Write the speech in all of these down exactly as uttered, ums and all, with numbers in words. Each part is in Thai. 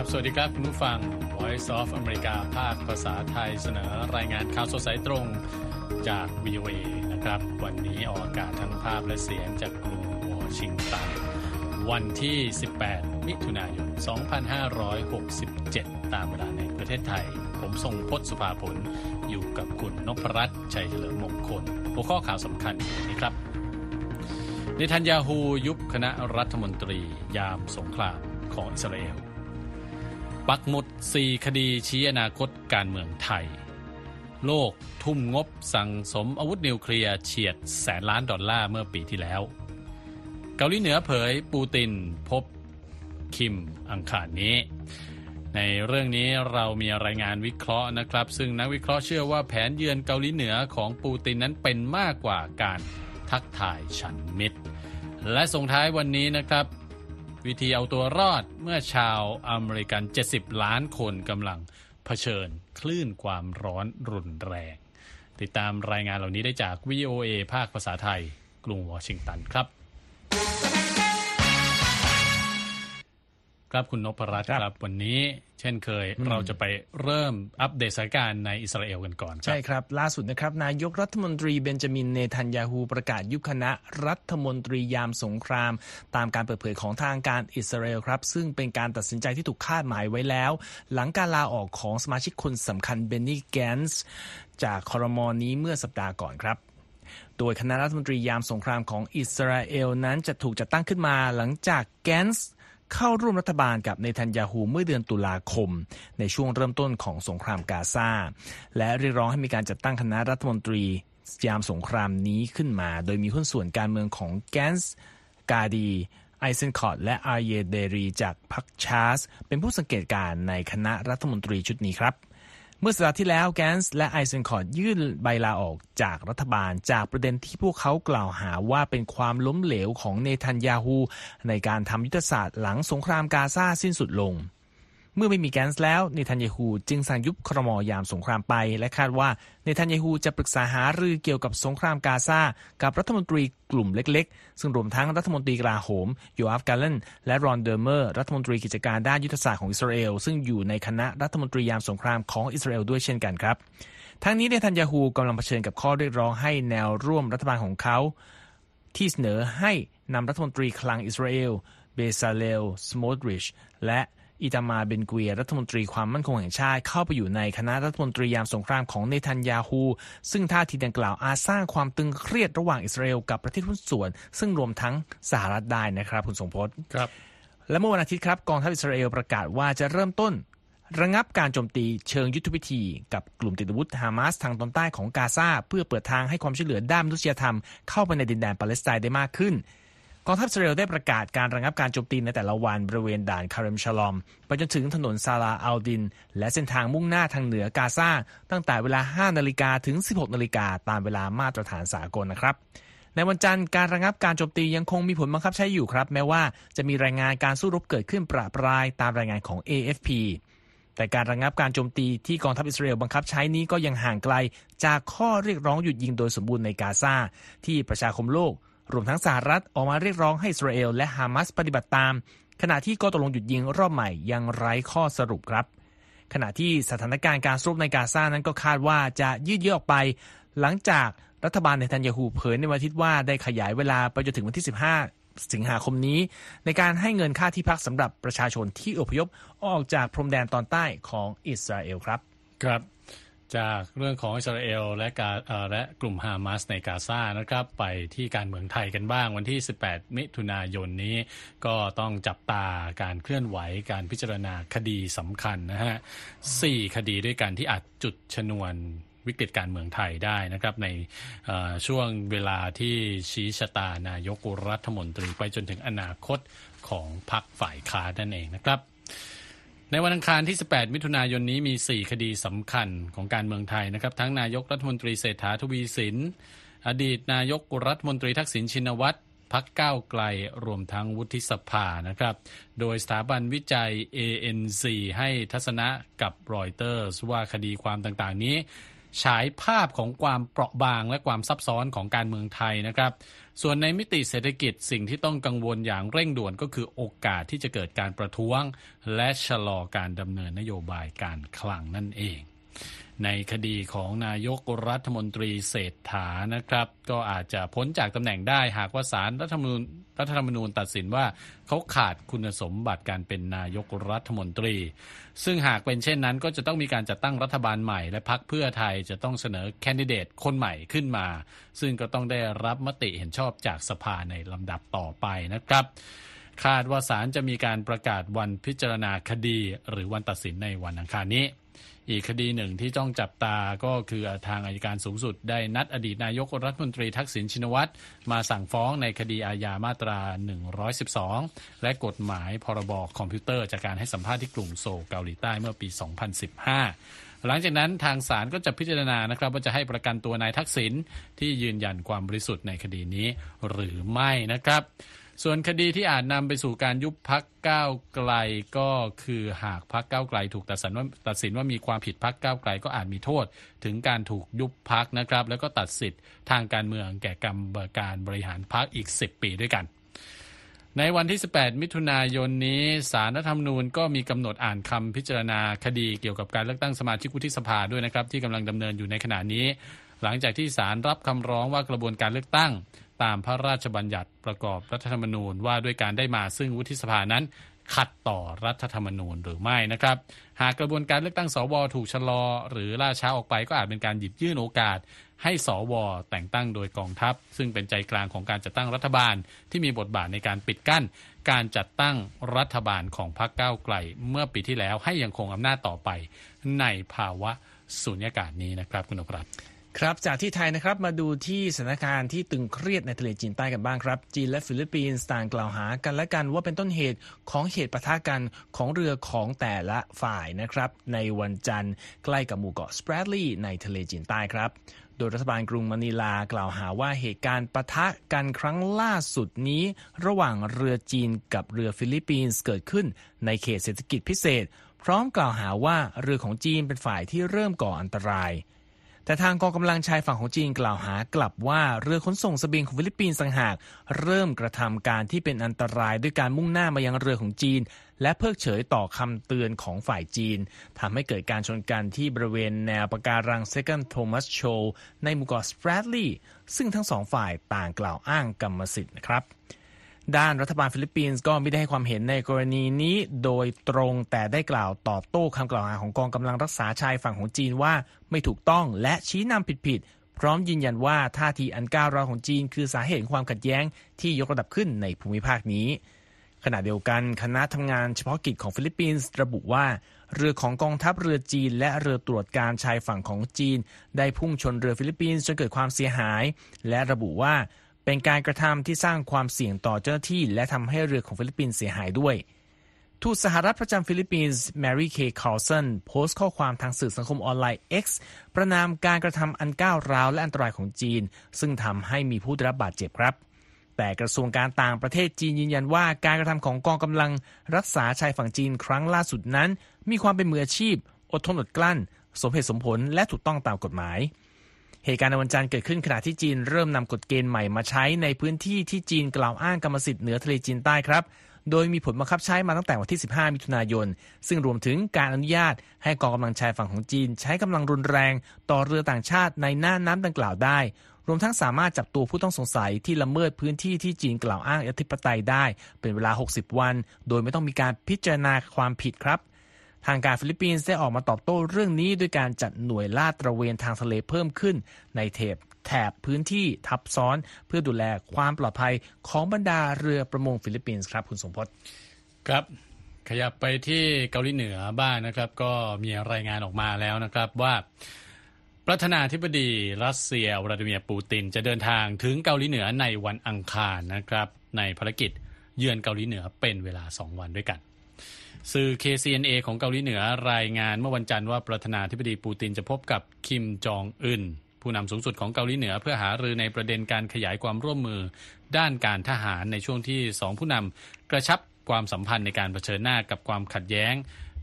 สวัสดีครับคุณผู้ฟัง Voice of America ภาคภาษาไทยเสนอรายงานข่าวสดสายตรงจาก วี โอ เอ นะครับวันนี้ออกอากาศทั้งภาพและเสียงจากกรุงวอชิงตันวันที่ สิบแปด มิถุนายน สองพันห้าร้อยหกสิบเจ็ด ตามเวลาในประเทศไทยผมทรงพจน์สุภาผลอยู่กับคุณนพรัตน์ชัยเฉลิมมงคลหัวข้อข่าวสำคัญนี้ครับเนทันยาฮูยุบคณะรัฐมนตรียามสงครามของอิสราเอลปักหมุดสี่คดีชี้อนาคตการเมืองไทยโลกทุ่มงบสั่งสมอาวุธนิวเคลียร์เฉียดแสนล้านดอลลาร์เมื่อปีที่แล้วเกาหลีเหนือเผยปูตินพบคิมอังคารนี้ในเรื่องนี้เรามีรายงานวิเคราะห์นะครับซึ่งนักวิเคราะห์เชื่อว่าแผนเยือนเกาหลีเหนือของปูตินนั้นเป็นมากกว่าการทักทายฉันมิตรและส่งท้ายวันนี้นะครับวิธีเอาตัวรอดเมื่อชาวอเมริกันเจ็ดสิบล้านคนกำลังเผชิญคลื่นความร้อนรุนแรงติดตามรายงานเหล่านี้ได้จาก วี โอ เอ ภาคภาษาไทยกรุงวอชิงตันครับครับคุณนพรัตน์ครับวันนี้เช่นเคยเราจะไปเริ่มอัปเดตสถานการณ์ในอิสราเอลกันก่อนใช่ครับล่าสุดนะครับนายกรัฐมนตรีเบนจามินเนทันยาฮูประกาศยุบคณะรัฐมนตรียามสงครามตามการเปิดเผยของทางการอิสราเอลครับซึ่งเป็นการตัดสินใจที่ถูกคาดหมายไว้แล้วหลังการลาออกของสมาชิกคนสำคัญเบนนี่แกนซ์จากครม.นี้เมื่อสัปดาห์ก่อนครับโดยคณะรัฐมนตรียามสงครามของอิสราเอลนั้นจะถูกจัดตั้งขึ้นมาหลังจากแกนซ์เข้าร่วมรัฐบาลกับเนทันยาฮูเมื่อเดือนตุลาคมในช่วงเริ่มต้นของสงครามกาซาและเรียกร้องให้มีการจัดตั้งคณะรัฐมนตรียามสงครามนี้ขึ้นมาโดยมีหุ้นส่วนการเมืองของแกนซ์กาดีไอเซนคอร์ตและอาร์เยเดรีจากพรรคชาสเป็นผู้สังเกตการณ์ในคณะรัฐมนตรีชุดนี้ครับเมื่อสัปดาห์ที่แล้วแกนซ์และไอเซนคอร์ตยื่นใบลาออกจากรัฐบาลจากประเด็นที่พวกเขากล่าวหาว่าเป็นความล้มเหลวของเนทันยาฮูในการทำยุทธศาสตร์หลังสงครามกาซาสิ้นสุดลงเมื่อไม่มีแกนซ์แล้วเนทันยาฮูจึงสั่งยุบครม.ยามสงครามไปและคาดว่าเนทันยาฮูจะปรึกษาหารือเกี่ยวกับสงครามกาซากับรัฐมนตรีกลุ่มเล็กๆซึ่งรวมทั้งรัฐมนตรีกลาโหมโยอาฟกาเลนและรอนเดอร์เมอร์รัฐมนตรีกิจการด้านยุทธศาสตร์ของอิสราเอลซึ่งอยู่ในคณะรัฐมนตรียามสงครามของอิสราเอลด้วยเช่นกันครับทั้งนี้เนทันยาฮูกำลังเผชิญกับข้อเรียกร้องให้แนวร่วมรัฐบาลของเขาที่เสนอให้นำรัฐมนตรีคลังอิสราเอลเบซาเลลสโมทริชและอิตามาเบนกวียรัฐมนตรีความมั่นคงแห่งชาติเข้าไปอยู่ในคณะรัฐมนตรียามสงครามของเนทันยาฮูซึ่งท่าทีดังกล่าวอาจสร้างความตึงเครียดระหว่างอิสราเอลกับประเทศหุ้นส่วนซึ่งรวมทั้งสหรัฐได้นะครับคุณสงพจน์ครับและเมื่อวันอาทิตย์ครับกองทัพอิสราเอลประกาศว่าจะเริ่มต้นระงับการโจมตีเชิงยุทธวิธีกับกลุ่มติดอาวุธฮามาสทางตอนใต้ของกาซาเพื่อเปิดทางให้ความช่วยเหลือด้านมนุษยธรรมเข้าไปในดินแดนปาเลสไตน์ได้มากขึ้นกองทัพอิสราเอลได้ประกาศการระงับการโจมตีในแต่ละวันบริเวณด่านคาเรมชาลอมไปจนถึงถนนซาลาอัลดินและเส้นทางมุ่งหน้าทางเหนือกาซาตั้งแต่เวลา ห้านาฬิกา ถึง สิบหกนาฬิกาตามเวลามาตรฐานสากลนะครับในวันจันทร์การระงับการโจมตียังคงมีผลบังคับใช้อยู่ครับแม้ว่าจะมีรายงานการสู้รบเกิดขึ้นประปรายตามรายงานของ เอ เอฟ พี แต่การระงับการโจมตีที่กองทัพอิสราเอลบังคับใช้นี้ก็ยังห่างไกลจากข้อเรียกร้องหยุดยิงโดยสมบูรณ์ในกาซาที่ประชาคมโลกรวมทั้งสหรัฐออกมาเรียกร้องให้อิสราเอลและฮามาสปฏิบัติตามขณะที่ข้อตกลงหยุดยิงรอบใหม่ยังไร้ข้อสรุปครับขณะที่สถานการณ์การสู้รบในกาซานั้นก็คาดว่าจะยืดเยื้อออกไปหลังจากรัฐบาลเนทันยาฮูเผยในวันอาทิตย์ว่าได้ขยายเวลาไปจนถึงวันที่สิบห้าสิงหาคมนี้ในการให้เงินค่าที่พักสำหรับประชาชนที่อพยพออกจากพรมแดนตอนใต้ของอิสราเอลครับครับจากเรื่องของอิสราเอลและกาและกลุ่มฮามาสในกาซานะครับไปที่การเมืองไทยกันบ้างวันที่สิบแปดมิถุนายนนี้ก็ต้องจับตาการเคลื่อนไหวการพิจารณาคดีสำคัญนะฮะสี่คดีด้วยกันที่อาจจุดชนวนวิกฤตการเมืองไทยได้นะครับในช่วงเวลาที่ชี้ชะตานายกรัฐมนตรีไปจนถึงอนาคตของพรรคฝ่ายค้านนั่นเองนะครับในวันอังคารที่สิบแปดมิถุนายนนี้มีสี่คดีสำคัญของการเมืองไทยนะครับทั้งนายกรัฐมนตรีเศรษฐาทวีสินอดีตนายกรัฐมนตรีทักษิณชินวัตรพรรคก้าวไกลรวมทั้งวุฒิสภานะครับโดยสถาบันวิจัย เอ เอ็น ซี ให้ทัศนะกับรอยเตอร์สว่าคดีความต่างๆนี้ฉายภาพของความเปราะบางและความซับซ้อนของการเมืองไทยนะครับส่วนในมิติเศรษฐกิจสิ่งที่ต้องกังวลอย่างเร่งด่วนก็คือโอกาสที่จะเกิดการประท้วงและชะลอการดำเนินนโยบายการคลังนั่นเองในคดีของนายกรัฐมนตรีเศรษฐานะครับก็อาจจะพ้นจากตำแหน่งได้หากว่าศาลรัฐธรรมนูญรัฐธรรมนูญตัดสินว่าเขาขาดคุณสมบัติการเป็นนายกรัฐมนตรีซึ่งหากเป็นเช่นนั้นก็จะต้องมีการจัดตั้งรัฐบาลใหม่และพรรคเพื่อไทยจะต้องเสนอแคนดิเดตคนใหม่ขึ้นมาซึ่งก็ต้องได้รับมติเห็นชอบจากสภาในลำดับต่อไปนะครับคาดว่าศาลจะมีการประกาศวันพิจารณาคดีหรือวันตัดสินในวันอังคารนี้อีกคดีหนึ่งที่ต้องจับตาก็คือทางอัยการสูงสุดได้นัดอดีตนายกรัฐมนตรีทักษิณชินวัตรมาสั่งฟ้องในคดีอาญามาตราหนึ่งร้อยสิบสองและกฎหมายพรบคอมพิวเตอร์จากการให้สัมภาษณ์ที่กรุงโซลเกาหลีใต้เมื่อปีสองพันสิบห้าหลังจากนั้นทางศาลก็จะพิจารณานะครับว่าจะให้ประกันตัวนายทักษิณที่ยืนยันความบริสุทธิ์ในคดีนี้หรือไม่นะครับส่วนคดีที่อาจนำไปสู่การยุบพรรคก้าวไกลก็คือหากพรรคก้าวไกลถูกตัดสินว่าตัดสินว่ามีความผิดพรรคก้าวไกลก็อาจมีโทษถึงการถูกยุบพรรคนะครับแล้วก็ตัดสิทธิ์ทางการเมืองแก่กรรมการบริหารพรรคอีกสิบปีด้วยกันในวันที่สิบแปดมิถุนายนนี้ศาลรัฐธรรมนูญก็มีกำหนดอ่านคำพิจารณาคดีเกี่ยวกับการเลือกตั้งสมาชิกวุฒิสภาด้วยนะครับที่กำลังดำเนินอยู่ในขณะนี้หลังจากที่ศาลรับคำร้องว่ากระบวนการเลือกตั้งตามพระราชบัญญัติประกอบรัฐธรรมนูญว่าด้วยการได้มาซึ่งวุฒิสภานั้นขัดต่อรัฐธรรมนูญหรือไม่นะครับหากกระบวนการเลือกตั้งสวถูกชะลอหรือล่าช้าออกไปก็อาจเป็นการหยิบยื่นโอกาสให้สวแต่งตั้งโดยกองทัพซึ่งเป็นใจกลางของการจัดตั้งรัฐบาลที่มีบทบาทในการปิดกั้นการจัดตั้งรัฐบาลของพรรคก้าวไกลเมื่อปีที่แล้วให้ยังคงอำนาจต่อไปในภาวะสุญญากาศนี้นะครับคุณนพรัตน์ครับจากที่ไทยนะครับมาดูที่สถานการณ์ที่ตึงเครียดในทะเลจีนใต้กันบ้างครับจีนและฟิลิปปินส์ต่างกล่าวหากันและกันว่าเป็นต้นเหตุของเหตุปะทะกันของเรือของแต่ละฝ่ายนะครับในวันจันทร์ใกล้กับหมู่เกาะสเปรดลีย์ในทะเลจีนใต้ครับโดยรัฐบาลกรุงมะนิลากล่าวหาว่าเหตุการณ์ปะทะกันครั้งล่าสุดนี้ระหว่างเรือจีนกับเรือฟิลิปปินส์เกิดขึ้นในเขตเศรษฐกิจพิเศษพร้อมกล่าวหาว่าเรือของจีนเป็นฝ่ายที่เริ่มก่ออันตรายแต่ทางกองกำลังชายฝั่งของจีนกล่าวหากลับว่าเรือขนส่งเสบียงของฟิลิปปินส์ต่างหากเริ่มกระทำการที่เป็นอันตรายด้วยการมุ่งหน้ามายังเรือของจีนและเพิกเฉยต่อคำเตือนของฝ่ายจีนทำให้เกิดการชนกันที่บริเวณแนวปะการัง Second Thomas Shoal ในหมู่เกาะสเปรดลีย์ซึ่งทั้งสองฝ่ายต่างกล่าวอ้างกรรมสิทธิ์นะครับด้านรัฐบาลฟิลิปปินส์ก็ไม่ได้ให้ความเห็นในกรณีนี้โดยตรงแต่ได้กล่าวตอบโต้คำกล่าวหาของกองกำลังรักษาชายฝั่งของจีนว่าไม่ถูกต้องและชี้นำผิดๆพร้อมยืนยันว่าท่าทีอันก้าวร้าวของจีนคือสาเหตุความขัดแย้งที่ยกระดับขึ้นในภูมิภาคนี้ขณะเดียวกันคณะทำงานเฉพาะกิจของฟิลิปปินส์ระบุว่าเรือของกองทัพเรือจีนและเรือตรวจการชายฝั่งของจีนได้พุ่งชนเรือฟิลิปปินส์จนเกิดความเสียหายและระบุว่าเป็นการกระทำที่สร้างความเสี่ยงต่อเจ้าหน้าที่และทำให้เรือของฟิลิปปินส์เสียหายด้วยทูตสหรัฐประจำฟิลิปปินส์แมรี่เคคาร์ลสันโพสต์ข้อความทางสื่อสังคมออนไลน์ X ประณามการกระทำอันก้าวร้าวและอันตรายของจีนซึ่งทำให้มีผู้ได้รับบาดเจ็บครับแต่กระทรวงการต่างประเทศจีนยืนยันว่าการกระทำของกองกำลังรักษาชายฝั่งจีนครั้งล่าสุดนั้นมีความเป็นมืออาชีพอดทนอดกลั้นสมเหตุสมผลและถูกต้องตามกฎหมายเหตุการณ์ในวันจันทร์เกิดขึ้นขณะที่จีนเริ่มนำกฎเกณฑ์ใหม่มาใช้ในพื้นที่ที่จีนกล่าวอ้างกรรมสิทธิ์เหนือทะเลจีนใต้ครับโดยมีผลบังคับใช้มาตั้งแต่วันที่สิบห้ามิถุนายนซึ่งรวมถึงการอนุญาตให้กองกำลังชายฝั่งของจีนใช้กำลังรุนแรงต่อเรือต่างชาติในน่านน้ำดังกล่าวได้รวมทั้งสามารถจับตัวผู้ต้องสงสัยที่ละเมิดพื้นที่ที่จีนกล่าวอ้างอธิปไตยได้เป็นเวลาหกสิบวันโดยไม่ต้องมีการพิจารณาความผิดครับทางการฟิลิปปินส์ได้ออกมาตอบโต้เรื่องนี้ด้วยการจัดหน่วยลาดตระเวนทางทะเลเพิ่มขึ้นในแถบแถบพื้นที่ทับซ้อนเพื่อดูแลความปลอดภัยของบรรดาเรือประมงฟิลิปปินส์ครับคุณสมพศครับขยับไปที่เกาหลีเหนือบ้าง น, นะครับก็มีรายงานออกมาแล้วนะครับว่าประธานาธิบดีรัสเซียวลาดิเมียร์ปูตินจะเดินทางถึงเกาหลีเหนือในวันอังคารนะครับในภารกิจเยือนเกาหลีเหนือเป็นเวลาสองวันด้วยกันสื่อ เค ซี เอ็น เอ ของเกาหลีเหนือรายงานเมื่อวันจันทร์ว่าประธานาธิบดีปูตินจะพบกับคิมจองอึนผู้นำสูงสุดของเกาหลีเหนือเพื่อหารือในประเด็นการขยายความร่วมมือด้านการทหารในช่วงที่สองผู้นำกระชับความสัมพันธ์ในการเผชิญหน้ากับความขัดแย้ง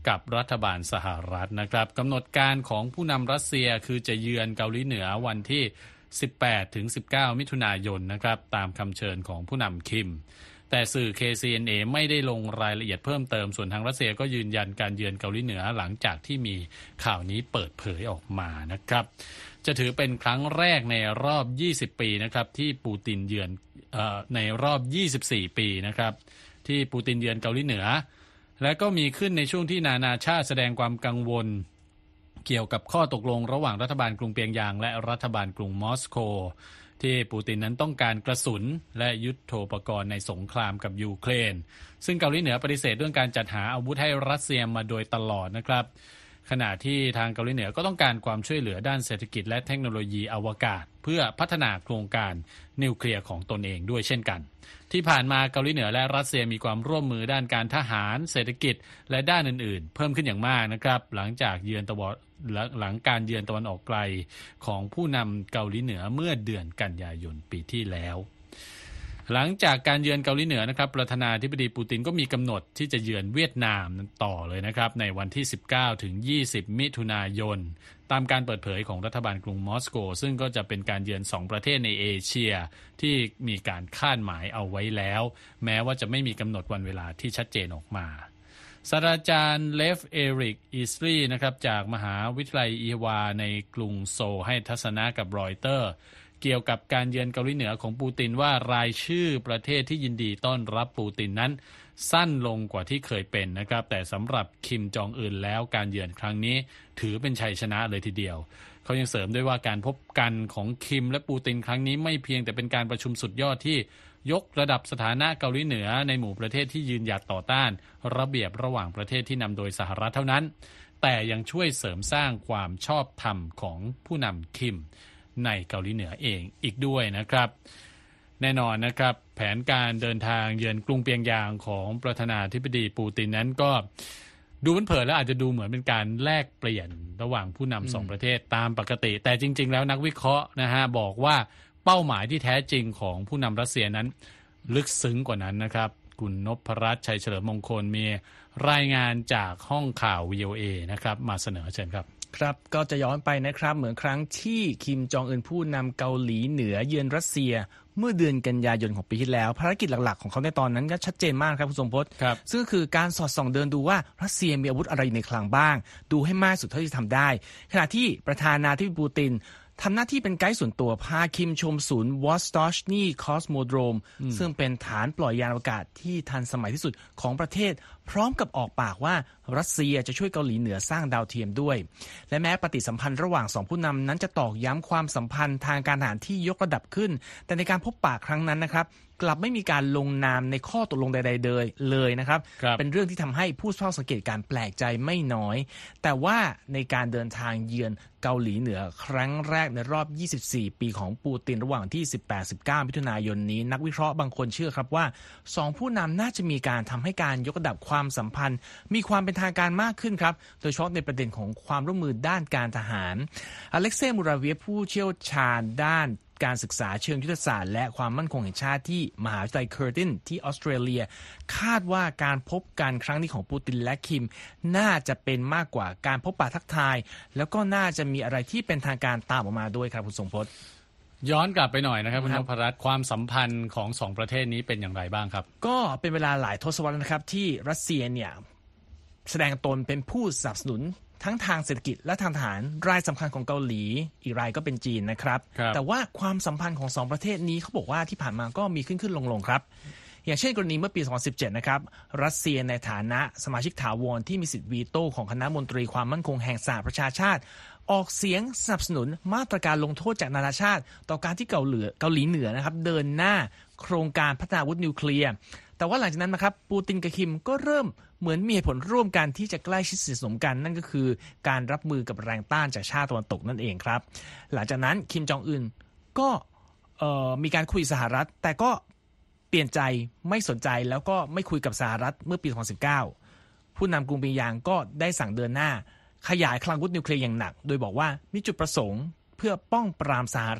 กับรัฐบาลสหรัฐนะครับกำหนดการของผู้นำรัสเซียคือจะเยือนเกาหลีเหนือวันที่สิบแปดถึงสิบเก้ามิถุนายนนะครับตามคำเชิญของผู้นำคิมแต่สื่อ เค ซี เอ็น เอ ไม่ได้ลงรายละเอียดเพิ่มเติมส่วนทางรัสเซียก็ยืนยันการเยือนเกาหลีเหนือหลังจากที่มีข่าวนี้เปิดเผยออกมานะครับจะถือเป็นครั้งแรกในรอบยี่สิบปีนะครับที่ปูตินเยือนเอ่อในรอบยี่สิบสี่ปีนะครับที่ปูตินเยือนเกาหลีเหนือและก็มีขึ้นในช่วงที่นานาชาติแสดงความกังวลเกี่ยวกับข้อตกลงระหว่างรัฐบาลกรุงเปียงยางและรัฐบาลกรุงมอสโกที่ปูตินนั้นต้องการกระสุนและยุทโธปกรณ์ในสงครามกับยูเครนซึ่งเกาหลีเหนือปฏิเสธเรื่องการจัดหาอาวุธให้รัสเซียมาโดยตลอดนะครับขณะที่ทางเกาหลีเหนือก็ต้องการความช่วยเหลือด้านเศรษฐกิจและเทคโนโลยีอวกาศเพื่อพัฒนาโครงการนิวเคลียร์ของตนเองด้วยเช่นกันที่ผ่านมาเกาหลีเหนือและรัสเซียมีความร่วมมือด้านการทหารเศรษฐกิจและด้านอื่นๆเพิ่มขึ้นอย่างมากนะครับหลังจากเยือนตะวันหลังการเยือนตะวันออกไกลของผู้นำเกาหลีเหนือเมื่อเดือนกันยายนปีที่แล้วหลังจากการเยือนเกาหลีเหนือนะครับประธานาธิบดีปูตินก็มีกำหนดที่จะเยือนเวียดนามต่อเลยนะครับในวันที่สิบเก้าถึงยี่สิบมิถุนายนตามการเปิดเผยของรัฐบาลกรุงมอสโกซึ่งก็จะเป็นการเยือนสองประเทศในเอเชียที่มีการคาดหมายเอาไว้แล้วแม้ว่าจะไม่มีกำหนดวันเวลาที่ชัดเจนออกมาศาสตราจารย์เลฟเอริกอิสลีนะครับจากมหาวิทยาลัยอีวาในกรุงโซลให้ทัศนะกับรอยเตอร์เกี่ยวกับการเยือนเกาหลีเหนือของปูตินว่ารายชื่อประเทศที่ยินดีต้อนรับปูตินนั้นสั้นลงกว่าที่เคยเป็นนะครับแต่สำหรับคิมจองอึนแล้วการเยือนครั้งนี้ถือเป็นชัยชนะเลยทีเดียวเขายังเสริมด้วยว่าการพบกันของคิมและปูตินครั้งนี้ไม่เพียงแต่เป็นการประชุมสุดยอดที่ยกระดับสถานะเกาหลีเหนือในหมู่ประเทศที่ยืนหยัดต่อต้านระเบียบระหว่างประเทศที่นำโดยสหรัฐเท่านั้นแต่ยังช่วยเสริมสร้างความชอบธรรมของผู้นำคิมในเกาหลีเหนือเองอีกด้วยนะครับแน่นอนนะครับแผนการเดินทางเยือนกรุงเปียงยางของประธานาธิบดีปูตินนั้นก็ดูเผินๆแล้วอาจจะดูเหมือนเป็นการแลกเปลี่ยนระหว่างผู้นำสองประเทศตามปกติแต่จริงๆแล้วนักวิเคราะห์นะฮะบอกว่าเป้าหมายที่แท้จริงของผู้นำรัสเซียนั้นลึกซึ้งกว่านั้นนะครับคุณนพรัตน์ชัยเฉลิมมงคลมีรายงานจากห้องข่าว วี โอ เอ นะครับมาเสนอเชิญครับครับก็จะย้อนไปนะครับเหมือนครั้งที่คิมจองอึนผู้นำเกาหลีเหนือเยือนรัสเซียเมื่อเดือนกันยายนของปีที่แล้วภารกิจหลักๆของเขาในตอนนั้นก็ชัดเจนมากครับคุณสมพศซึ่งก็คือการสอดส่องเดินดูว่ารัสเซียมีอาวุธอะไรในคลังบ้างดูให้มากสุดเท่าที่ทำได้ขณะที่ประธานาธิบดีปูตินทำหน้าที่เป็นไกด์ส่วนตัวพาคิมชมศูนย์วอสตอชนีคอสโมโดรมซึ่งเป็นฐานปล่อยยานอวกาศที่ทันสมัยที่สุดของประเทศพร้อมกับออกปากว่ารัสเซียจะช่วยเกาหลีเหนือสร้างดาวเทียมด้วยและแม้ปฏิสัมพันธ์ระหว่างสองผู้นำนั้นจะตอกย้ำความสัมพันธ์ทางการทหารที่ยกระดับขึ้นแต่ในการพบปะครั้งนั้นนะครับกลับไม่มีการลงนามในข้อตกลงใดๆเลยเลยนะครับเป็นเรื่องที่ทำให้ผู้เฝ้าสังเกตการแปลกใจไม่น้อยแต่ว่าในการเดินทางเยือนเกาหลีเหนือครั้งแรกในรอบยี่สิบสี่ปีของปูตินระหว่างที่ สิบแปด สิบเก้า มิถุนายนนี้นักวิเคราะห์บางคนเชื่อครับว่าสองผู้นำน่าจะมีการทำให้การยกระดับความสัมพันธ์มีความเป็นทางการมากขึ้นครับโดยเฉพาะในประเด็นของความร่วมมือด้านการทหารอเล็กเซย์มูราเวียผู้เชี่ยวชาญด้านการศึกษาเชิงยุทธศาสตร์และความมั่นคงแห่งชาติที่มหาวิทยาลัยเคอร์ตินที่ออสเตรเลียคาดว่าการพบกันครั้งนี้ของปูตินและคิมน่าจะเป็นมากกว่าการพบปะทักทายแล้วก็น่าจะมีอะไรที่เป็นทางการตามออกมาด้วยครับคุณทรงพจน์ย้อนกลับไปหน่อยนะครับคุณนพรัตน์ความสัมพันธ์ของสองประเทศนี้เป็นอย่างไรบ้างครับก็เป็นเวลาหลายทศวรรษนะครับที่รัสเซียเนี่ยแสดงตนเป็นผู้สนับสนุนทั้งทางเศรษฐกิจและทางทหารรายสำคัญของเกาหลีอีกรายก็เป็นจีนนะครับแต่ว่าความสัมพันธ์ของสองประเทศนี้เขาบอกว่าที่ผ่านมาก็มีขึ้นขึ้นลงลงครับอย่างเช่นกรณีเมื่อปีสองพันสิบเจ็ดนะครับรัสเซียในฐานะสมาชิกถาวรที่มีสิทธิวีโต้ของคณะมนตรีความมั่นคงแห่งสหประชาชาติออกเสียงสนับสนุนมาตรการลงโทษจากนานาชาติต่อการที่เกาหลีเกาหลีเหนือนะครับเดินหน้าโครงการพัฒนาอาวุธนิวเคลียร์แต่ว่าหลังจากนั้นนะครับปูตินกับคิมก็เริ่มเหมือนมีเหตุผลร่วมกันที่จะใกล้ชิดสนิทสนมกันนั่นก็คือการรับมือกับแรงต้านจากชาติตะวันตกนั่นเองครับหลังจากนั้นคิมจองอึนก็มีการคุยสหรัฐแต่ก็เปลี่ยนใจไม่สนใจแล้วก็ไม่คุยกับสหรัฐเมื่อปีสองพันสิบเก้าผู้นำกรุงเปียงยางก็ได้สั่งเดินหน้าขยายคลังอาวุธนิวเคลียร์อย่างหนักโดยบอกว่ามีจุดประสงค์เพื่อป้องปรามสหรัฐ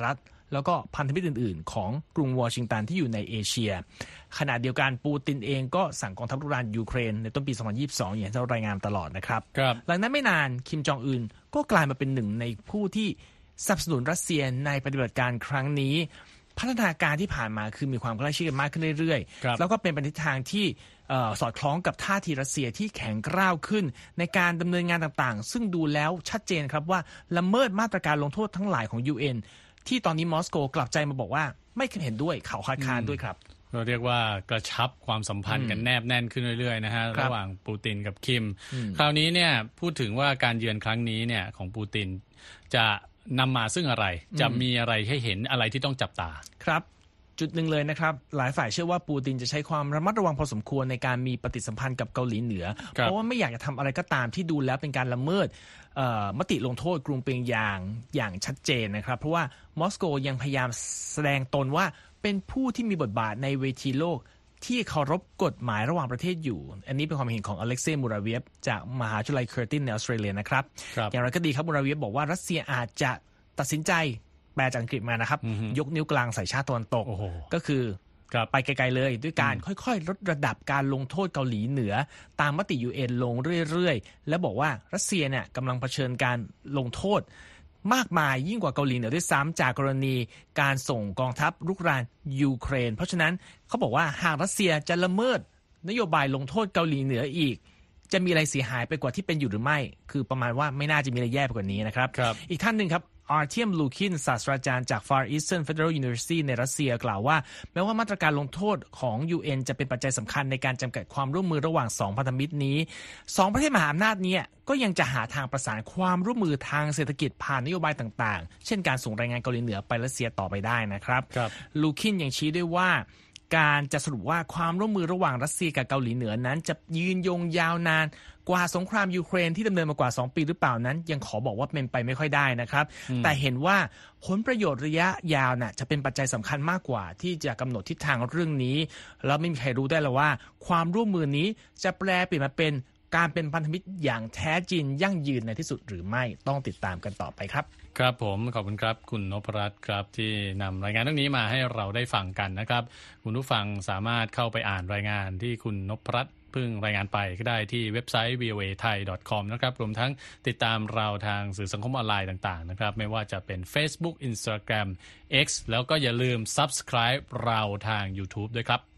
แล้วก็พันธมิตรอื่นๆของกรุงวอชิงตันที่อยู่ในเอเชียขณะเดียวกันปูตินเองก็สั่งกองทัพรุกรานยูเครนในต้นปีสองพันยี่สิบสองอย่างที่เรารายงานตลอดนะครับหลังนั้นไม่นานคิมจองอึนก็กลายมาเป็นหนึ่งในผู้ที่สนับสนุนรัสเซียในปฏิบัติการครั้งนี้พัฒนาการที่ผ่านมาคือมีความใกล้ชิดกันมากขึ้นเรื่อยๆแล้วก็เป็นไปในทางที่สอดคล้องกับท่าทีรัสเซียที่แข็งกร้าวขึ้นในการดำเนินงานต่างๆซึ่งดูแล้วชัดเจนครับว่าละเมิดมาตรการลงโทษทั้งหลายของ ยู เอ็น ที่ตอนนี้มอสโกกลับใจมาบอกว่าไม่เห็นด้วยเขาคัดค้านด้วยครับเราเรียกว่ากระชับความสัมพันธ์กันแนบแน่นขึ้นเรื่อยๆนะฮะระหว่างปูตินกับคิมคราวนี้เนี่ยพูดถึงว่าการเยือนครั้งนี้เนี่ยของปูตินจะนำมาซึ่งอะไรจะมีอะไรให้เห็นอะไรที่ต้องจับตาครับจุดหนึ่งเลยนะครับหลายฝ่ายเชื่อว่าปูตินจะใช้ความระมัดระวังพอสมควรในการมีปฏิสัมพันธ์กับเกาหลีเหนือเพราะว่าไม่อยากจะทำอะไรก็ตามที่ดูแล้วเป็นการละเมิดมติลงโทษกรุงเปียงยางอย่างชัดเจนนะครับเพราะว่ามอสโกยังพยายามแสดงตนว่าเป็นผู้ที่มีบทบาทในเวทีโลกที่เคารพกฎหมายระหว่างประเทศอยู่อันนี้เป็นความเห็นของอเล็กเซย์มูราเวียฟจากมหาวิทยาลัยเคอร์ตินในออสเตรเลียนะครับอย่างไรก็ดีครับมูราเวียฟบอกว่ารัสเซียอาจจะตัดสินใจแปลจากอังกฤษมานะครับยกนิ้วกลางใส่ชาติตะวันตกก็คือไปไกลๆเลยด้วยการค่อยๆลดระดับการลงโทษเกาหลีเหนือตามมติ ยู เอ็น ลงเรื่อยๆและบอกว่ารัสเซียเนี่ยกำลังเผชิญการลงโทษมากมายยิ่งกว่าเกาหลีเหนือด้วยซ้ำจากกรณีการส่งกองทัพรุกรานยูเครนเพราะฉะนั้นเขาบอกว่าหากรัสเซียจะละเมิดนโยบายลงโทษเกาหลีเหนืออีกจะมีอะไรเสียหายไปกว่าที่เป็นอยู่หรือไม่คือประมาณว่าไม่น่าจะมีอะไรแย่ไปกว่านี้นะครับอีกท่านหนึ่งครับอาร์เทียมลูคินศาสตราจารย์จาก Far Eastern Federal University ในรัสเซียกล่าวว่าแม้ว่ามาตรการลงโทษของ ยู เอ็น จะเป็นปัจจัยสำคัญในการจำกัดความร่วมมือระหว่างสองพันธมิตรนี้สองประเทศมหาอำนาจนี้ก็ยังจะหาทางประสานความร่วมมือทางเศรษฐกิจผ่านนโยบายต่างๆเช่นการส่งแรงงานเกาหลีเหนือไปรัสเซียต่อไปได้นะครับลูคินยังชี้ด้วยว่าการจะสรุปว่าความร่วมมือระหว่างรัสเซียกับเกาหลีเหนือนั้นจะยืนยงยาวนานกว่าสงครามยูเครนที่ดำเนินมากว่าสองปีหรือเปล่านั้นยังขอบอกว่าเป็นไปไม่ค่อยได้นะครับแต่เห็นว่าผลประโยชน์ระยะยาวน่ะจะเป็นปัจจัยสำคัญมากกว่าที่จะกำหนดทิศทางเรื่องนี้แล้วไม่มีใครรู้ได้แล้วว่าความร่วมมือนี้จะแปลเปลี่ยนมาเป็นการเป็นพันธมิตรอย่างแท้จริงยั่งยืนในที่สุดหรือไม่ต้องติดตามกันต่อไปครับครับผมขอบคุณครับคุณนพรัตน์ครับที่นำรายงานเรื่องนี้มาให้เราได้ฟังกันนะครับคุณผู้ฟังสามารถเข้าไปอ่านรายงานที่คุณนพรัตน์เพิ่งรายงานไปก็ได้ที่เว็บไซต์ วี โอ เอ ไทย ดอท คอม นะครับรวมทั้งติดตามเราทางสื่อสังคมออนไลน์ต่างๆนะครับไม่ว่าจะเป็น Facebook Instagram X แล้วก็อย่าลืม Subscribe เราทาง YouTube ด้วยครับ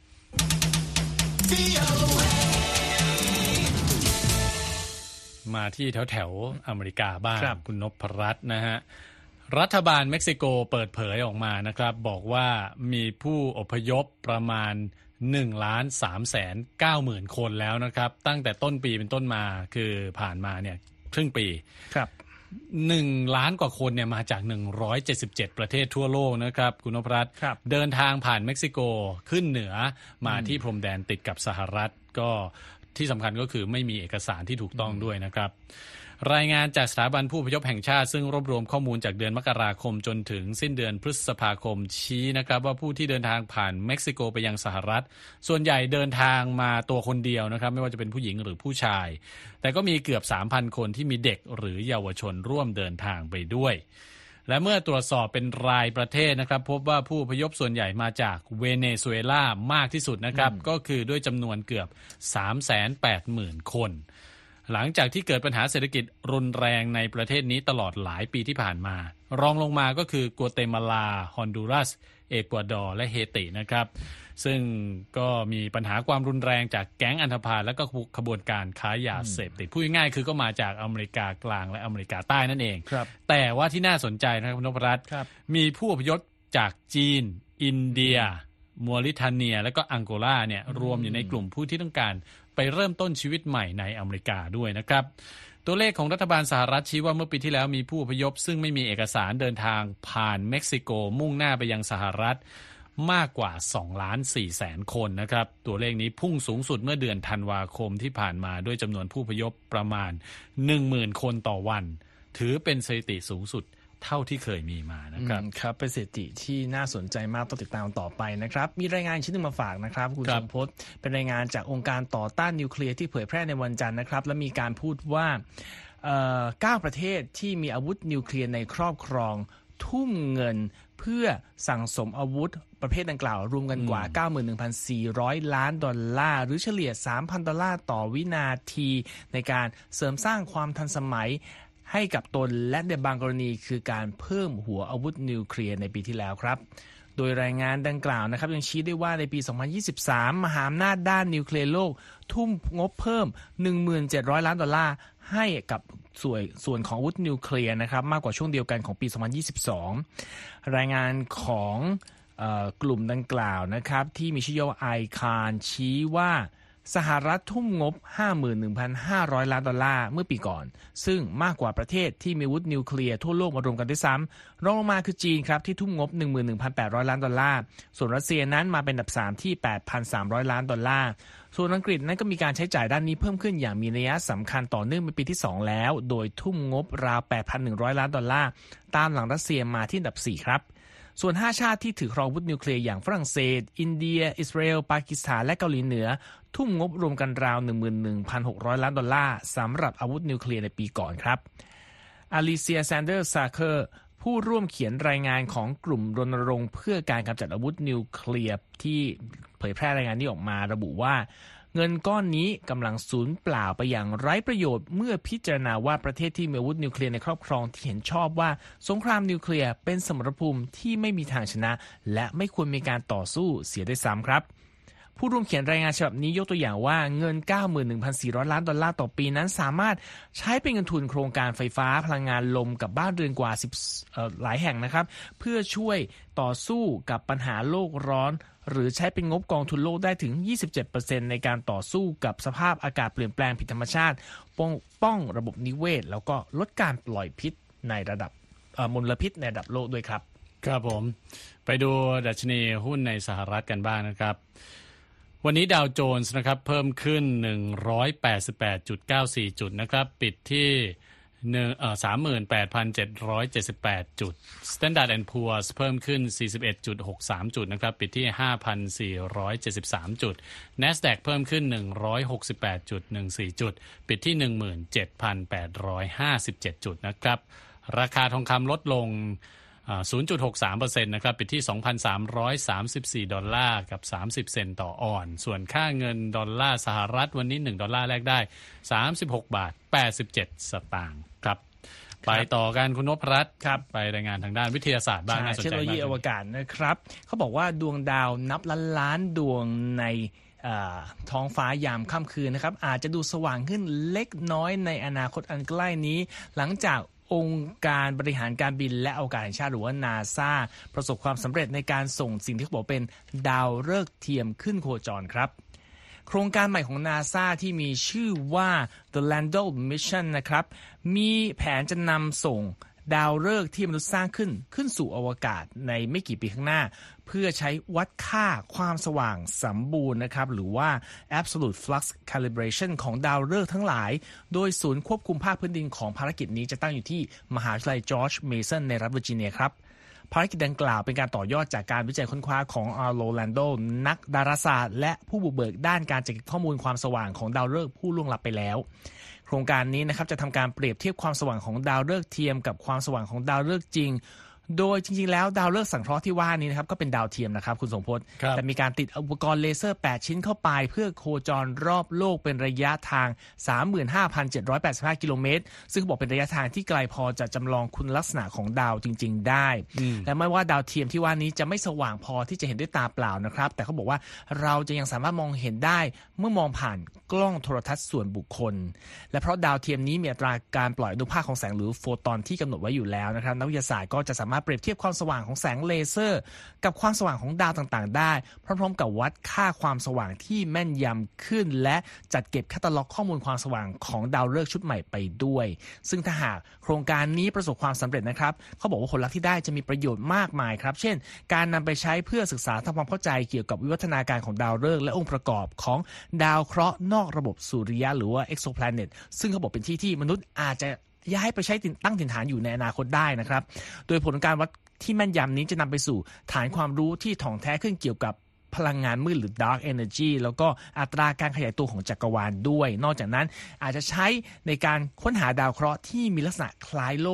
มาที่แถวๆอเมริกาบ้าง คุณนพรัตน์นะฮะรัฐบาลเม็กซิโกเปิดเผยออกมานะครับบอกว่ามีผู้อพยพประมาณ หนึ่งล้านสามแสนเก้าหมื่น คนแล้วนะครับตั้งแต่ต้นปีเป็นต้นมาคือผ่านมาเนี่ยครึ่งปีครับหนึ่งล้านกว่าคนเนี่ยมาจากหนึ่งร้อยเจ็ดสิบเจ็ดประเทศทั่วโลกนะครับคุณนพรัตน์เดินทางผ่านเม็กซิโกขึ้นเหนือมาที่พรมแดนติดกับสหรัฐก็ที่สำคัญก็คือไม่มีเอกสารที่ถูกต้องด้วยนะครับรายงานจากสถาบันผู้อพยพแห่งชาติซึ่งรวบรวมข้อมูลจากเดือนมกราคมจนถึงสิ้นเดือนพฤษภาคมชี้นะครับว่าผู้ที่เดินทางผ่านเม็กซิโกไปยังสหรัฐส่วนใหญ่เดินทางมาตัวคนเดียวนะครับไม่ว่าจะเป็นผู้หญิงหรือผู้ชายแต่ก็มีเกือบ สามพัน คนที่มีเด็กหรือเยาวชนร่วมเดินทางไปด้วยและเมื่อตรวจสอบเป็นรายประเทศนะครับพบว่าผู้อพยพส่วนใหญ่มาจากเวเนซุเอลามากที่สุดนะครับก็คือด้วยจำนวนเกือบ สามแสนแปดหมื่น คนหลังจากที่เกิดปัญหาเศรษฐกิจรุนแรงในประเทศนี้ตลอดหลายปีที่ผ่านมารองลงมาก็คือกัวเตมาลาฮอนดูรัสเอกวาดอร์และเฮตินะครับซึ่งก็มีปัญหาความรุนแรงจากแก๊งอันธพาลและก็ขบวนการค้ายาเสพติดพูดง่ายๆคือก็มาจากอเมริกากลางและอเมริกาใต้นั่นเองแต่ว่าที่น่าสนใจนะครับคุณนพรัตน์มีผู้อพยพจากจีนอินเดียมอริเทเนียและก็อังโกลาเนี่ยรวมอยู่ในกลุ่มผู้ที่ต้องการไปเริ่มต้นชีวิตใหม่ในอเมริกาด้วยนะครับตัวเลขของรัฐบาลสหรัฐชี้ว่าเมื่อปีที่แล้วมีผู้อพยพซึ่งไม่มีเอกสารเดินทางผ่านเม็กซิโกมุ่งหน้าไปยังสหรัฐมากกว่า สองล้านสี่แสน คนนะครับตัวเลขนี้พุ่งสูงสุดเมื่อเดือนธันวาคมที่ผ่านมาด้วยจำนวนผู้อพยพประมาณ หนึ่งหมื่น คนต่อวันถือเป็นสถิติสูงสุดเท่าที่เคยมีมานะครับครับเป็นสถิติที่น่าสนใจมากต้องติดตามต่อไปนะครับมีรายงานชิ้นนึงมาฝากนะครับคุณสมพศเป็นรายงานจากองค์การต่อต้านนิวเคลียร์ที่เผยแพร่ในวันจันทร์นะครับและมีการพูดว่าเก้าประเทศที่มีอาวุธนิวเคลียร์ในครอบครองทุ่มเงินเพื่อสั่งสมอาวุธประเภทดังกล่าวรวมกันกว่า เก้าหมื่นหนึ่งพันสี่ร้อย ล้านดอลลาร์หรือเฉลี่ย สามพัน ดอลลาร์ต่อวินาทีในการเสริมสร้างความทันสมัยให้กับตนและในบางกรณีคือการเพิ่มหัวอาวุธนิวเคลียร์ในปีที่แล้วครับโดยรายงานดังกล่าวนะครับยังชี้ได้ว่าในปี สองพันยี่สิบสาม มหาอำนาจด้านนิวเคลียร์โลกทุ่มงบเพิ่ม หนึ่งพันเจ็ดร้อย ล้านดอลลาร์ให้กับส่วนส่วนของอาวุธนิวเคลียร์นะครับมากกว่าช่วงเดียวกันของปี สองพันยี่สิบสอง รายงานของเอ่อกลุ่มดังกล่าวนะครับที่มีชื่อย่อว่า ไอ ซี เอ เอ็น ชี้ว่าสหรัฐทุ่มงบ ห้าหมื่นหนึ่งพันห้าร้อย ล้านดอลลาร์เมื่อปีก่อนซึ่งมากกว่าประเทศที่มีอาวุธนิวเคลียร์ทั่วโลกมารวมกันด้วยซ้ำรองลงมาคือจีนครับที่ทุ่มงบ หนึ่งหมื่นหนึ่งพันแปดร้อย ล้านดอลลาร์ส่วนรัสเซียนั้นมาเป็นอันดับสามที่ แปดพันสามร้อย ล้านดอลลาร์ส่วนอังกฤษนั้นก็มีการใช้จ่ายด้านนี้เพิ่มขึ้นอย่างมีนัยสำคัญต่อเนื่องเป็นปีที่สองแล้วโดยทุ่มงบราว แปดพันหนึ่งร้อย ล้านดอลลาร์ตามหลังรัสเซียมาที่อันดับสี่ครับส่วนห้าชาติที่ถือครองอาวุธนิวเคลียร์อย่างฝรั่งเศสอินเดียอิสราเอลปากีสถานและเกาหลีเหนือทุ่มงบรวมกันราว หนึ่งหมื่นหนึ่งพันหกร้อย ล้านดอลลาร์สำหรับอาวุธนิวเคลียร์ในปีก่อนครับอลิเซียแซนเดอร์ซาเคอร์ผู้ร่วมเขียนรายงานของกลุ่มรณรงค์เพื่อการกำจัดอาวุธนิวเคลียร์ที่เผยแพร่รายงานนี้ออกมาระบุว่าเงินก้อนนี้กำลังสูญเปล่าไปอย่างไร้ประโยชน์เมื่อพิจารณาว่าประเทศที่มีอาวุธนิวเคลียร์ในครอบครองที่เห็นชอบว่าสงครามนิวเคลียร์เป็นสมรภูมิที่ไม่มีทางชนะและไม่ควรมีการต่อสู้เสียด้วยซ้ำครับผู้ร่วมเขียนรายงานฉบับนี้ยกตัวอย่างว่าเงิน เก้าหมื่นหนึ่งพันสี่ร้อย ล้านดอลลาร์ต่อปีนั้นสามารถใช้เป็นเงินทุนโครงการไฟฟ้าพลังงานลมกับบ้านเรือนกว่าสิบเอ่อหลายแห่งนะครับเพื่อช่วยต่อสู้กับปัญหาโลกร้อนหรือใช้เป็นงบกองทุนโลกได้ถึง ยี่สิบเจ็ดเปอร์เซ็นต์ ในการต่อสู้กับสภาพอากาศเปลี่ยนแปลงผิดธรรมชาติป้องป้องระบบนิเวศแล้วก็ลดการปล่อยพิษในระดับมลพิษในระดับโลกด้วยครับครับผมไปดูดัชนีหุ้นในสหรัฐกันบ้างนะครับวันนี้ดาวโจนส์นะครับเพิ่มขึ้น หนึ่งร้อยแปดสิบแปดจุดเก้าสี่ จุดนะครับปิดที่เอ่อ สามหมื่นแปดพันเจ็ดร้อยเจ็ดสิบแปด จุด Standard แอนด์ Poor's เพิ่มขึ้น สี่สิบเอ็ดจุดหกสาม จุดนะครับปิดที่ ห้าพันสี่ร้อยเจ็ดสิบสาม จุด NASDAQ เพิ่มขึ้น หนึ่งร้อยหกสิบแปดจุดหนึ่งสี่ จุดปิดที่ หนึ่งหมื่นเจ็ดพันแปดร้อยห้าสิบเจ็ด จุดนะครับราคาทองคำลดลงศูนย์จุดหกสามเปอร์เซ็นต์ นะครับปิดที่ สองพันสามร้อยสามสิบสี่ ดอลลาร์กับสามสิบเซนต์ต่อออนส่วนค่าเงินดอลลาร์สหรัฐวันนี้หนึ่งดอลลาร์แลกได้สามสิบหกบาทแปดสิบเจ็ดสตางค์ครับไปต่อกันคุณนพรัตน์ครับไปรายงานทางด้านวิทยาศาสตร์บ้างน่าสนใจมากเทคโนโลยีอวกาศนะครับเขาบอกว่าดวงดาวนับล้านล้านดวงในท้องฟ้ายามค่ำคืนนะครับอาจจะดูสว่างขึ้นเล็กน้อยในอนาคตอันใกล้นี้หลังจากองค์การบริหารการบินและอวกาศแห่งชาติหรือว่า NASA ประสบความสำเร็จในการส่งสิ่งที่เขาบอกเป็นดาวฤกษ์เทียมขึ้นโคจรครับโครงการใหม่ของ NASA ที่มีชื่อว่า The Landau Mission นะครับมีแผนจะนำส่งดาวฤกษ์ที่มนุษย์สร้างขึ้นขึ้นสู่อวกาศในไม่กี่ปีข้างหน้าเพื่อใช้วัดค่าความสว่างสมบูรณ์นะครับหรือว่า absolute flux calibration ของดาวฤกษ์ทั้งหลายโดยศูนย์ควบคุมภาคพื้นดินของภารกิจนี้จะตั้งอยู่ที่มหาวิทยาลัยจอร์จเมสันในรัฐเวอร์จิเนียครับภารกิจดังกล่าวเป็นการต่อยอดจากการวิจัยค้นคว้าของอาร์โลแลนโดนักดาราศาสตร์และผู้บุกเบิกด้านการจัดเก็บข้อมูลความสว่างของดาวฤกษ์ผู้ล่วงลับไปแล้วโครงการนี้นะครับจะทำการเปรียบเทียบความสว่างของดาวฤกษ์เทียมกับความสว่างของดาวฤกษ์จริงโดยจริงๆแล้วดาวฤกษ์สังเคราะห์ที่ว่านี้นะครับก็เป็นดาวเทียมนะครับคุณสมพจน์แต่มีการติดอุปกรณ์เลเซอร์แปดชิ้นเข้าไปเพื่อโคจรรอบโลกเป็นระยะทาง สามหมื่นห้าพันเจ็ดร้อยแปดสิบห้า กิโลเมตรซึ่งบอกเป็นระยะทางที่ไกลพอจะจำลองคุณลักษณะของดาวจริงๆได้และไม่ว่าดาวเทียมที่ว่านี้จะไม่สว่างพอที่จะเห็นด้วยตาเปล่านะครับแต่เขาบอกว่าเราจะยังสามารถมองเห็นได้เมื่อมองผ่านกล้องโทรทัศน์ส่วนบุคคลและเพราะดาวเทียมนี้มีอัตราการปล่อยอนุภาคของแสงหรือโฟตอนที่กำหนดไว้อยู่แล้วนะครับนักวิทยาศาสตร์ก็จะสามารถเปรียบเทียบความสว่างของแสงเลเซอร์กับความสว่างของดาวต่างๆได้พร้อมๆกับวัดค่าความสว่างที่แม่นยำขึ้นและจัดเก็บแคตตาล็อกข้อมูลความสว่างของดาวฤกษ์ชุดใหม่ไปด้วยซึ่งถ้าหากโครงการนี้ประสบความสำเร็จนะครับเขาบอกว่าผลลัพธ์ที่ได้จะมีประโยชน์มากมายครับเช่นการนำไปใช้เพื่อศึกษาทำความเข้าใจเกี่ยวกับวิวัฒนาการของดาวฤกษ์และองค์ประกอบของดาวเคราะห์นอกระบบสุริยะหรือว่า exoplanet ซึ่งเขาบอกเป็นที่ที่มนุษย์อาจจะย้ายไปใช้ตั้งถิ่นฐานอยู่ในอนาคตได้นะครับโดยผลการวัดที่แม่นยำนี้จะนำไปสู่ฐานความรู้ที่ถ่องแท้ขึ้นเกี่ยวกับพลังงานมืดหรือ dark energy แล้วก็อัตราการขยายตัวของจักรวาลด้วยนอกจากนั้นอาจจะใช้ในการค้นหาดาวเคราะห์ที่มีลักษณะคล้ายโลก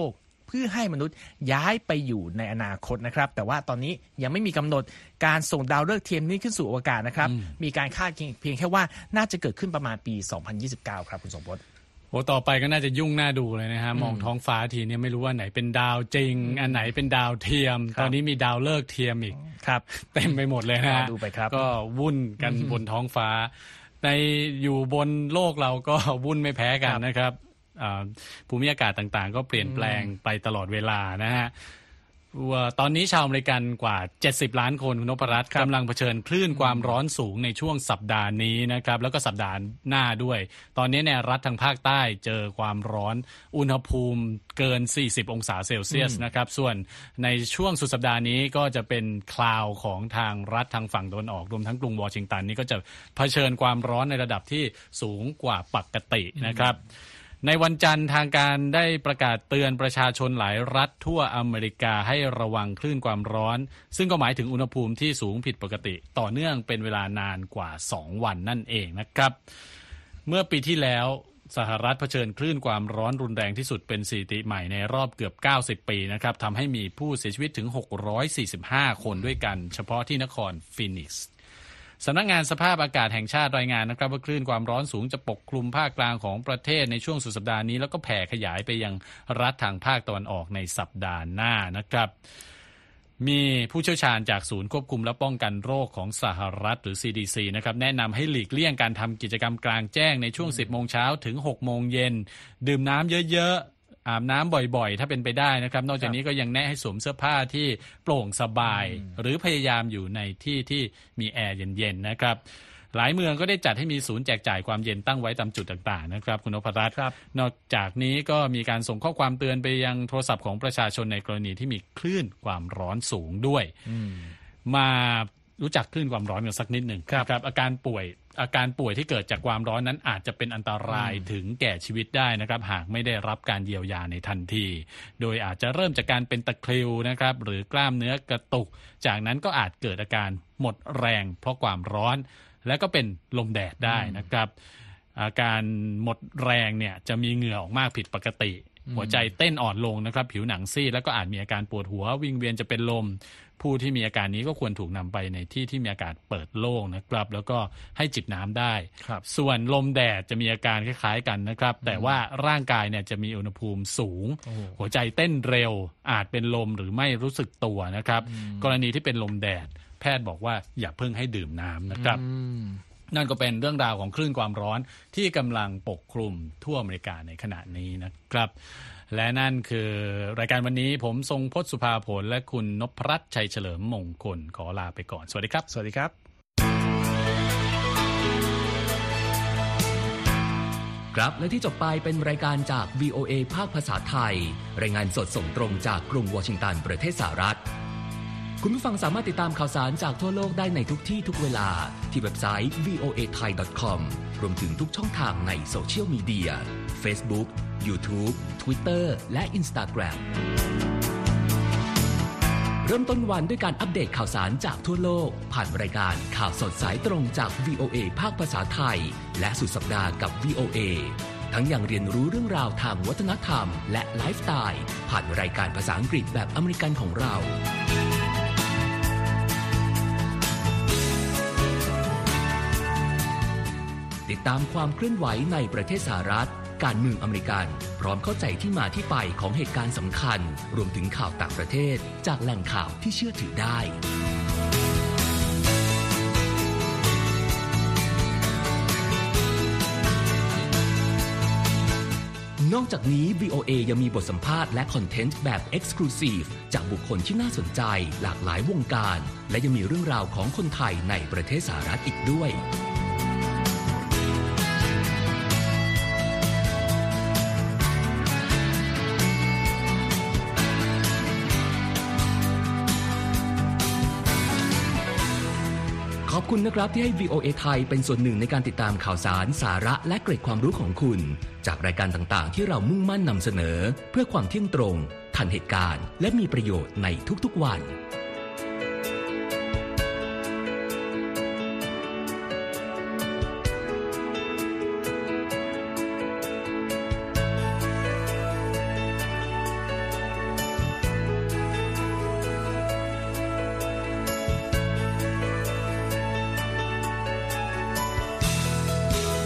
พื่อให้มนุษย์ย้ายไปอยู่ในอนาคตนะครับแต่ว่าตอนนี้ยังไม่มีกำหนดการส่งดาวฤกษ์เทียมนี้ขึ้นสู่อวกาศนะครับมีการคาดเพียงแค่ว่าน่าจะเกิดขึ้นประมาณปีสองพันยี่สิบเก้าครับคุณสมพศโอ้ต่อไปก็น่าจะยุ่งน่าดูเลยนะฮะมองท้องฟ้าทีนี้ไม่รู้ว่าไหนเป็นดาวจริงอันไหนเป็นดาวเทียมตอนนี้มีดาวฤกษ์เทียมอีกครับเต็มไปหมดเลยนะฮะก็วุ่นกันบนท้องฟ้าในอยู่บนโลกเราก็วุ่นไม่แพ้กันนะครับภูมิอากาศต่างๆก็เปลี่ยนแปลงไปตลอดเวลานะฮะตอนนี้ชาวอเมริกันกว่าเจ็ดสิบล้านคนคุณนพรัตน์กำลังเผชิญคลื่นความร้อนสูงในช่วงสัปดาห์นี้นะครับแล้วก็สัปดาห์หน้าด้วยตอนนี้เนี่ยรัฐทางภาคใต้เจอความร้อนอุณหภูมิเกินสี่สิบองศาเซลเซียสนะครับส่วนในช่วงสุดสัปดาห์นี้ก็จะเป็นคลาวของทางรัฐทางฝั่งตะวันออกรวมทั้งกรุงวอชิงตันนี้ก็จะเผชิญความร้อนในระดับที่สูงกว่าปกตินะครับในวันจันทร์ทางการได้ประกาศเตือนประชาชนหลายรัฐทั่วอเมริกาให้ระวังคลื่นความร้อนซึ่งก็หมายถึงอุณหภูมิที่สูงผิดปกติต่อเนื่องเป็นเวลานานกว่าสองวันนั่นเองนะครับเมื่อปีที่แล้วสหรัฐเผชิญคลื่นความร้อนรุนแรงที่สุดเป็นสถิติใหม่ในรอบเกือบเก้าสิบปีนะครับทำให้มีผู้เสียชีวิตถึงหกร้อยสี่สิบห้าคนด้วยกันเฉพาะที่นครฟีนิกซ์สำนักงานสภาพอากาศแห่งชาติรายงานนะครับว่าคลื่นความร้อนสูงจะปกคลุมภาคกลางของประเทศในช่วงสุดสัปดาห์นี้แล้วก็แผ่ขยายไปยังรัฐทางภาคตะวันออกในสัปดาห์หน้านะครับมีผู้เชี่ยวชาญจากศูนย์ควบคุมและป้องกันโรคของสหรัฐหรือ ซี ดี ซี นะครับแนะนำให้หลีกเลี่ยงการทำกิจกรรมกลางแจ้งในช่วง สิบโมงเช้าถึง หกโมงเย็นดื่มน้ำเยอะๆอาบน้ำบ่อยๆถ้าเป็นไปได้นะครับนอกจากนี้ก็ยังแนะให้สวมเสื้อผ้าที่โปร่งสบายหรือพยายามอยู่ในที่ที่มีแอร์เย็นๆนะครับหลายเมืองก็ได้จัดให้มีศูนย์แจกจ่ายความเย็นตั้งไว้ตามจุดต่างๆนะครับคุณนพรัตน์นอกจากนี้ก็มีการส่งข้อความเตือนไปยังโทรศัพท์ของประชาชนในกรณีที่มีคลื่นความร้อนสูงด้วยมารู้จักคลื่นความร้อนกันสักนิดหนึ่งครับอาการป่วยอาการป่วยที่เกิดจากความร้อนนั้นอาจจะเป็นอันตรายถึงแก่ชีวิตได้นะครับหากไม่ได้รับการเยียวยาในทันทีโดยอาจจะเริ่มจากการเป็นตะคริวนะครับหรือกล้ามเนื้อกระตุกจากนั้นก็อาจเกิดอาการหมดแรงเพราะความร้อนและก็เป็นลมแดดได้นะครับอาการหมดแรงเนี่ยจะมีเหงื่อออกมากผิดปกติหัวใจเต้นอ่อนลงนะครับผิวหนังซีดแล้วก็อาจมีอาการปวดหัววิงเวียนจะเป็นลมผู้ที่มีอาการนี้ก็ควรถูกนำไปในที่ที่มีอากาศเปิดโล่งนะครับแล้วก็ให้จิบน้ำได้ส่วนลมแดดจะมีอาการคล้ายๆกันนะครับแต่ว่าร่างกายเนี่ยจะมีอุณหภูมิสูงหัวใจเต้นเร็วอาจเป็นลมหรือไม่รู้สึกตัวนะครับกรณีที่เป็นลมแดดแพทย์บอกว่าอย่าเพิ่งให้ดื่มน้ำนะครับนั่นก็เป็นเรื่องราวของคลื่นความร้อนที่กำลังปกคลุมทั่วอเมริกาในขณะนี้นะครับและนั่นคือรายการวันนี้ผมทรงพจน์สุภาผลและคุณนพรัตน์ชัยเฉลิมมงคลขอลาไปก่อนสวัสดีครับสวัสดีครับครับและที่จบไปเป็นรายการจาก วี โอ เอ ภาคภาษาไทยรายงานสดส่งตรงจากกรุงวอชิงตันประเทศสหรัฐคุณผู้ฟังสามารถติดตามข่าวสารจากทั่วโลกได้ในทุกที่ทุกเวลาที่เว็บไซต์ วี โอ เอ ไทย ดอท คอม รวมถึงทุกช่องทางในโซเชียลมีเดีย Facebook YouTube Twitter และ Instagram เริ่มต้นวันด้วยการอัปเดตข่าวสารจากทั่วโลกผ่านรายการข่าวสดสายตรงจาก วี โอ เอ ภาคภาษาไทยและสุดสัปดาห์กับ วี โอ เอ ทั้งยังเรียนรู้เรื่องราวทางวัฒนธรรมและไลฟ์สไตล์ผ่านรายการภาษาอังกฤษแบบอเมริกันของเราติดตามความเคลื่อนไหวในประเทศสหรัฐการเมืองอเมริกันพร้อมเข้าใจที่มาที่ไปของเหตุการณ์สำคัญรวมถึงข่าวต่างประเทศจากแหล่งข่าวที่เชื่อถือได้นอกจากนี้ วี โอ เอ ยังมีบทสัมภาษณ์และคอนเทนต์แบบ Exclusive จากบุคคลที่น่าสนใจหลากหลายวงการและยังมีเรื่องราวของคนไทยในประเทศสหรัฐอีกด้วยขอบคุณนะครับที่ให้ วี โอ เอ ไทยเป็นส่วนหนึ่งในการติดตามข่าวสารสาระและเกร็ดความรู้ของคุณจากรายการต่างๆที่เรามุ่งมั่นนำเสนอเพื่อความเที่ยงตรงทันเหตุการณ์และมีประโยชน์ในทุกๆวัน